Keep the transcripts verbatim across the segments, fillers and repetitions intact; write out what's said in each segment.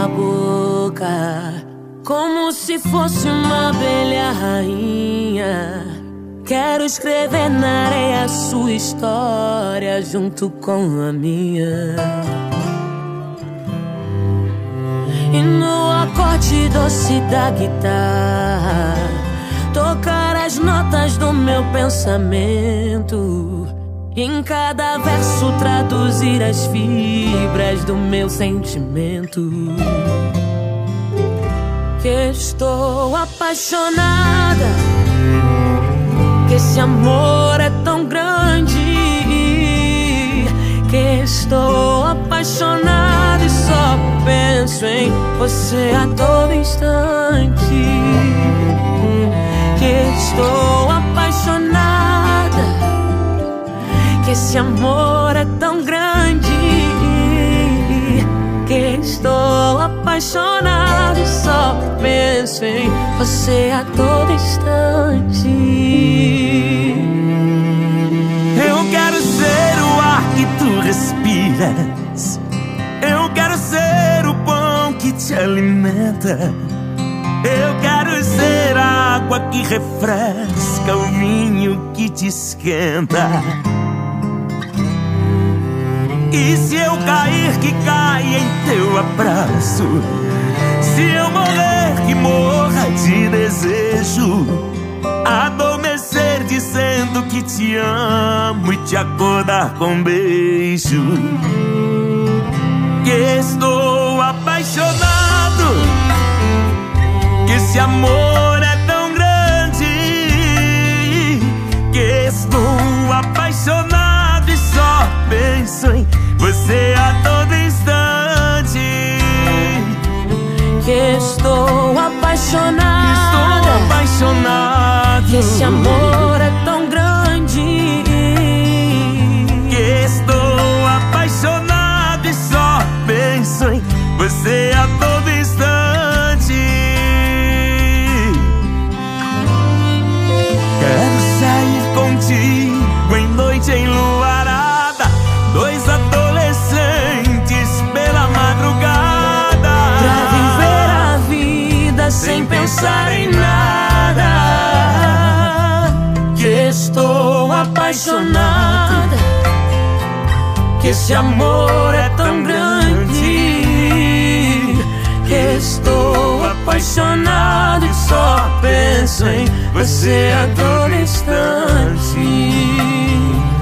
sua boca, como se fosse uma abelha rainha. Quero escrever na areia a sua história junto com a minha. E no acorde doce da guitarra tocar as notas do meu pensamento, e em cada verso traduzir as fibras do meu sentimento. Que estou apaixonada, que esse amor é tão grande. Que estou apaixonada e só penso em você a todo instante. Que estou apaixonada, que esse amor é tão grande. Que estou apaixonada e só penso em você a todo instante. Eu quero ser o ar que tu respiras. Eu quero ser o pão que te alimenta. Eu quero ser a água que refresca, o vinho que te esquenta. E se eu cair, que caia em teu abraço. Se eu morrer, que morra de desejo. Adormecer dizendo que te amo e te acordar com um beijo. Que estou apaixonado, que esse amor é tão grande. Que estou apaixonado e só penso em você a todo instante. Que estou apaixonada, que estou apaixonado, que esse amor é tão grande. Que estou apaixonado e só penso em você a todo instante. Quero sair contigo em noite enluarada, dois adolescentes pela madrugada, pra viver a vida sem pensar em nada. Que estou apaixonada, que esse amor é tão grande. Que estou apaixonado e só penso em você a todo instante.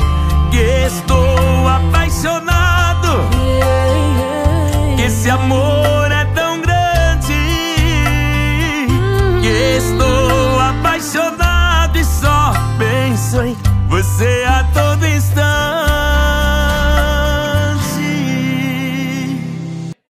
Que estou apaixonado, que esse amor